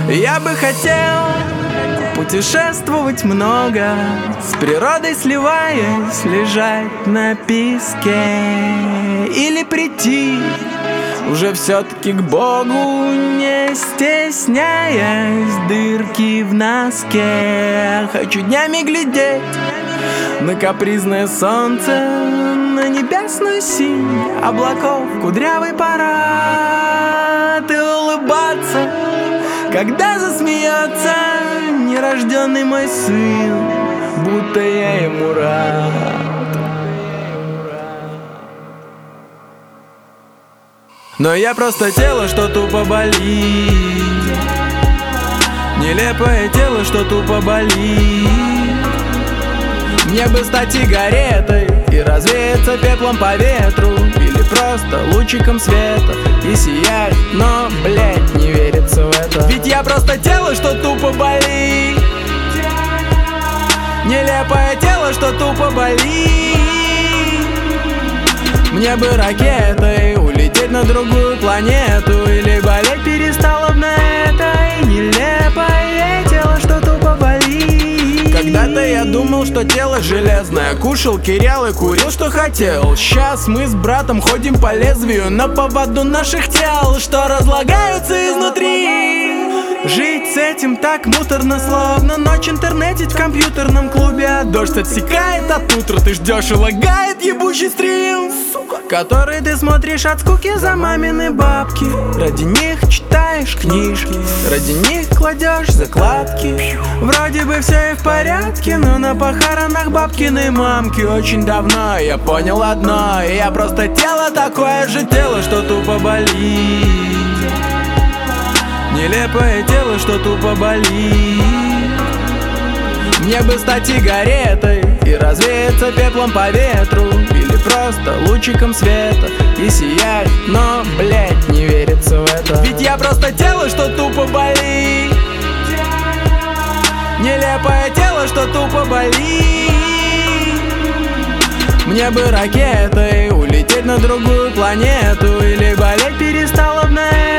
Я бы хотел путешествовать много, с природой сливаясь, лежать на песке. Или прийти уже все-таки к Богу, не стесняясь дырки в носке. Хочу днями глядеть на капризное солнце, на небесную синь облаков кудрявый парад, и улыбаться, когда засмеется нерожденный мой сын, будто я ему рад. Но я просто тело, что тупо болит, нелепое тело, что тупо болит. Мне бы стать сигаретой и развеяться пеплом по ветру, или просто лучиком света и сиять, но, блять, не верится в это. Ведь я просто тело, что тупо болит, нелепое тело, что тупо болит. Мне бы ракетой улететь на другую планету, или болеть перестало б на этой нелепое тело, что тупо болит. Когда-то я думал, что тело железное, кушал кирял и курил, что хотел. Сейчас мы с братом ходим по лезвию на поводу наших тел, что разлагаются изнутри. Жить с этим так муторно, словно ночь интернетить в компьютерном клубе, а дождь отсекает от утра, ты ждешь и лагает ебучий стрим, который ты смотришь от скуки за мамины бабки. Ради них читаешь книжки, ради них кладешь закладки. Вроде бы все и в порядке, но на похоронах бабкиной мамки очень давно я понял одно: я просто тело, такое же тело, что тупо болит. Нелепое тело, что тупо болит. Мне бы стать сигаретой и развеяться пеплом по ветру, или просто лучиком света и сиять, но, блять, не верится в это. Ведь я просто тело, что тупо болит, нелепое тело, что тупо болит. Мне бы ракетой улететь на другую планету, или болеть перестало б на